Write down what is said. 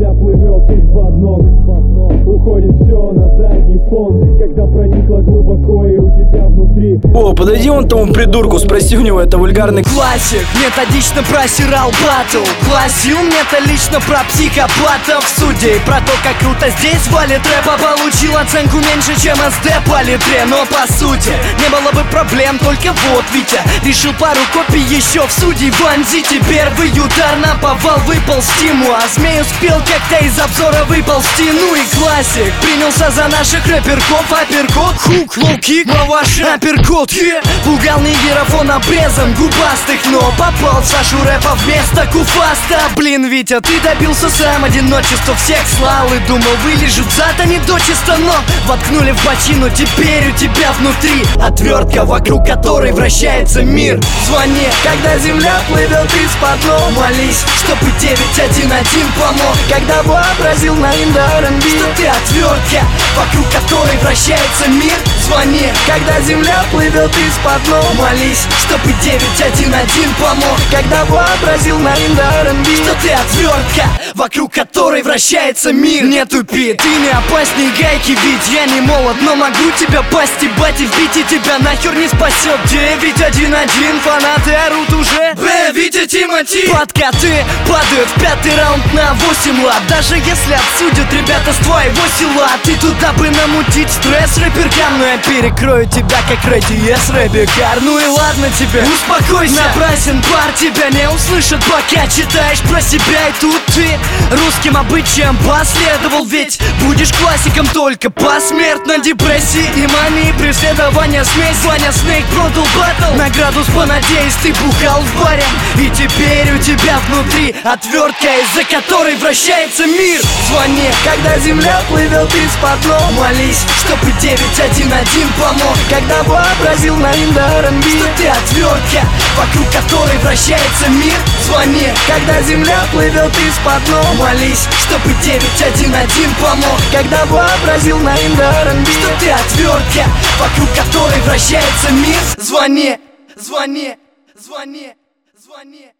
земля плывет из-под ног, уходит все на задний фон, когда проникла глубоко и у тебя внутри. О, подойди вон тому придурку, спроси у него, это вульгарный классик. Методично просирал батл, гласил методично про психопатов в суде и про то, как круто здесь валит рэпа. Получил оценку меньше, чем СД по литре. Но по сути не было бы проблем, только вот Витя решил пару копий еще в суде вонзить. И первый удар на повал выпал стиму, а змей успел как-то из обзора выползти. Ну и классик принялся за наших рэперков. Апперкот, хук, лоу-кик, маваши, апперкот, пугал нигеров он обрезом губастых, но попал в Сашу рэпа вместо куфаста. Блин, Витя, ты добился сам одиночества, всех слал и думал вылежут зато не дочисто, но воткнули в бочину, теперь у тебя внутри отвертка, вокруг которой вращается мир. Звони, когда земля плывет из-под ног, молись, чтобы 911 помог, когда вообразил на R&B, что ты отвертка, вокруг которой вращается мир. Звони, когда земля плывет из-под ног, молись, чтобы 911 помог, когда вообразил на R&B, что ты отвертка, вокруг которой вращается мир. Не тупи, ты не опасней гайки, ведь я не молод, но могу тебя постебать и вбить, и тебя нахер не спасет 911, фанаты орут уже Витя Тимати. Подкаты падают в пятый раунд на 8 лап, даже если отсудят ребята с твоего села. Ты туда бы намутить стресс рэперкам, но я перекрою тебя как радиес рэбикар. Ну и ладно тебе, успокойся, напрасен пар, тебя не услышат, пока читаешь про себя. И тут ты русским обычаям последовал, ведь будешь классиком только посмертно. Депрессии и мании, преследования, смесь. Ваня Снейк продал баттл, награду понадеюсь, ты бухал в баре. И теперь у тебя внутри отвертка, из-за которой вращается мир. Звони, когда земля плывет из-под ног, молись, чтобы 911 помог, когда вообразил на R&B, что ты отвертка, вокруг которой вращается мир. Звони, когда земля плывет из-под ног, молись, чтобы 911 помог, когда вообразил на R&B, что ты отвертка, вокруг которой вращается мир. Звони, звони, звони, звони.